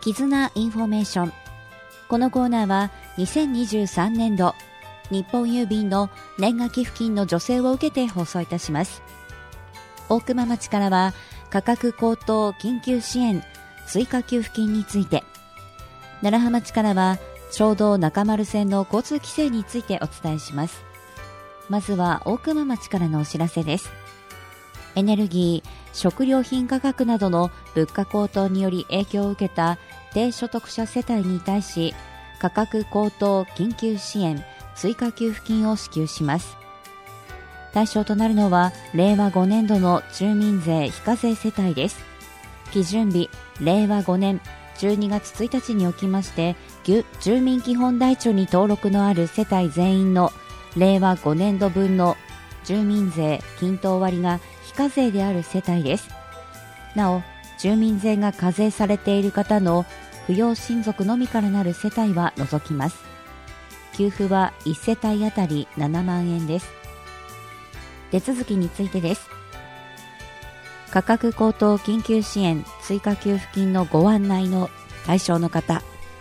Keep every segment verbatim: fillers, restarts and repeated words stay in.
絆インフォメーション。このコーナーはにせんにじゅうさんねんど日本郵便の年賀寄付金の助成を受けて放送いたします。大熊町からは価格高騰緊急支援追加給付金について、楢葉町からは町道中丸線の交通規制についてお伝えします。まずは大熊町からのお知らせです。エネルギー、食料品価格などの物価高騰により影響を受けた低所得者世帯に対し、価格高騰緊急支援追加給付金を支給します。対象となるのはれいわごねんどの住民税非課税世帯です。基準日れいわごねんじゅうにがつついたちにおきまして、住民基本台帳に登録のある世帯全員のれいわごねんどぶんの住民税均等割が非課税である世帯です。なお、住民税が課税されている方の扶養親族のみからなる世帯は除きます。給付はいち世帯あたりななまんえんです。手続きについてです。価格高騰緊急支援追加給付金のご案内の対象の方、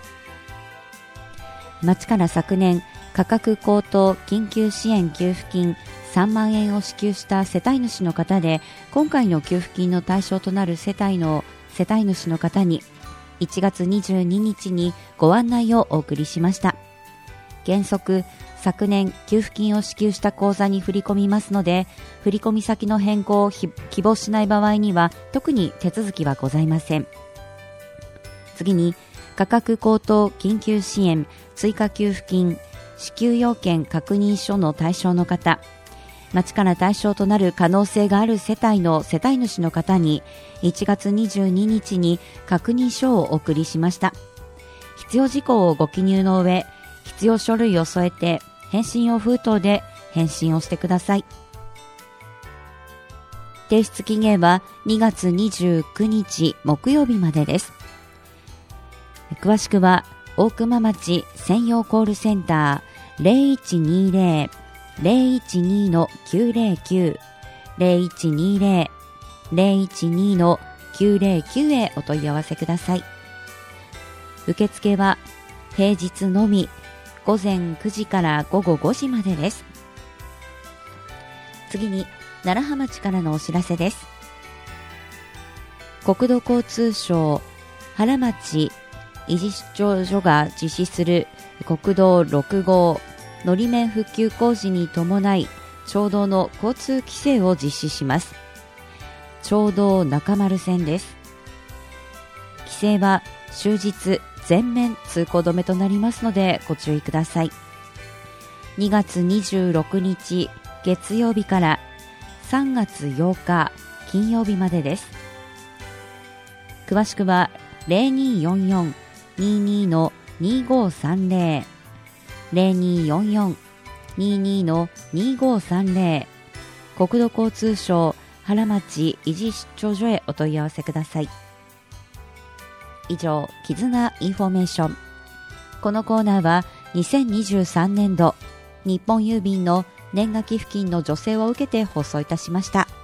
町から昨年価格高騰緊急支援給付金さんまんえんを支給した世帯主の方で、今回の給付金の対象となる世帯の世帯主の方にいちがつにじゅうににちにご案内をお送りしました。原則昨年給付金を支給した口座に振り込みますので、振込先の変更を希望しない場合には特に手続きはございません。次に、価格高騰緊急支援追加給付金支給要件確認書の対象の方、町から対象となる可能性がある世帯の世帯主の方にいちがつにじゅうににちに確認書をお送りしました。必要事項をご記入の上、必要書類を添えて返信用封筒で返信をしてください。提出期限はにがつにじゅうくにち木曜日までです。詳しくは大熊町専用コールセンター ゼロいちにゼロ ゼロいちに きゅうゼロきゅう ゼロいちにゼロ ゼロいちに きゅうゼロきゅうへお問い合わせください。受付は平日のみごぜんくじからごごごじまでです。次に、楢葉町からのお知らせです。国土交通省原町維持出張所が実施する国道ろくごうのり面復旧工事に伴い、町道の交通規制を実施します。町道中丸線です。規制は終日全面通行止めとなりますのでご注意ください。にがつにじゅうろくにち月曜日からさんがつようか金曜日までです。詳しくは ゼロにーよんよん にーにー にーごーさんゼロ ゼロにーよんよん にーにー にーごーさんゼロ 国土交通省原町維持出張所へお問い合わせください。以上、絆インフォメーション。このコーナーはにせんにじゅうさんねんど日本郵便の年賀寄付金の助成を受けて放送いたしました。